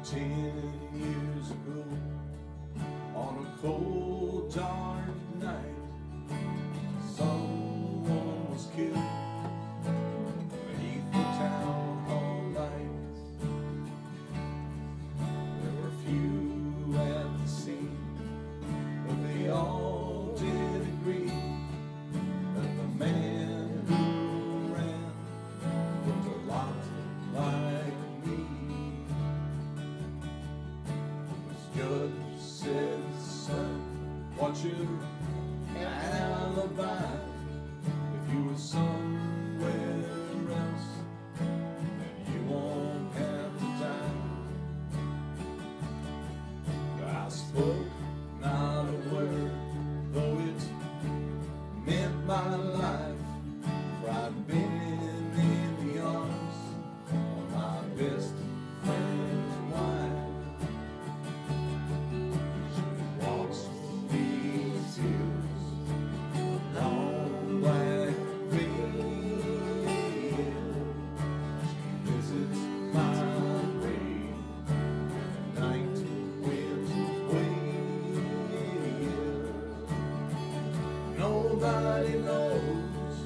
10 years ago, on a cold, dark night, someone was killed beneath the town hall lights. There were few at the scene, but they all did agree that the man who ran looked a lot like me. The judge said, son, what's your alibi? If you were somewhere else, then you won't have to die. I spoke not a word, though it meant my life, for I'd been in the arms of my best friend's wife. She walks these hills, long black veil. She visits my grave, and the night winds wail. Nobody knows,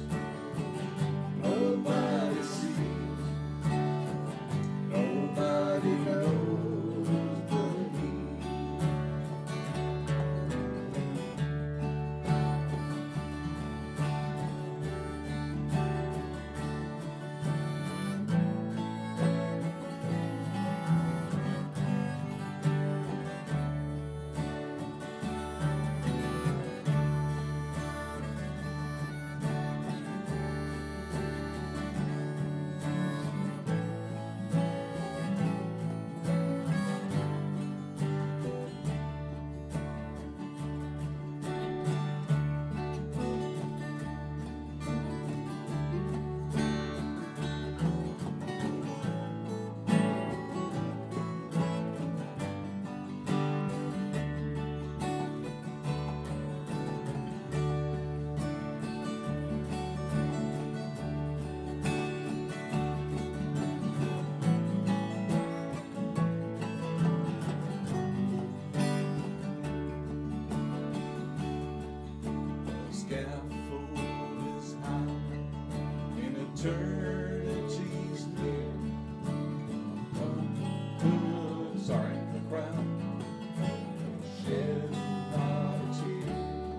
nobody sees, nobody knows but me. The scaffold is high and eternity's near. Sorry, the crowd shed not a tear.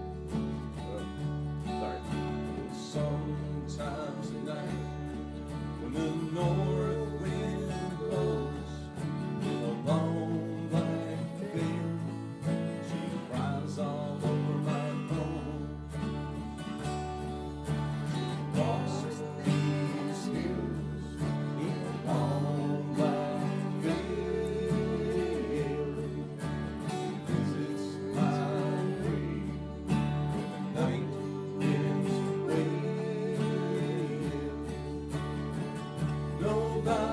Sometimes at night, when the north wind blows in a long black veil, she cries all over my home. She walks these hills in a long black veil. She visits my grave when the night winds wail. Nobody